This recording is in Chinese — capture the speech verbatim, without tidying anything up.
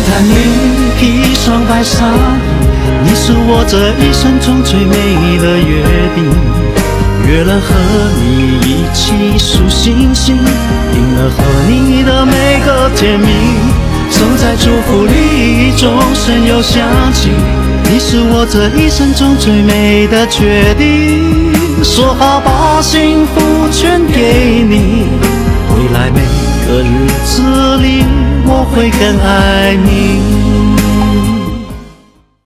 但愿披上白纱衣，你是我这一生中最美的约定。约了和你一起数星星，定了和你的每个甜蜜，守在祝福里，终身有相契。你是我这一生中最美的决定，说好把幸福全给你，未来每个日子里我会更爱你。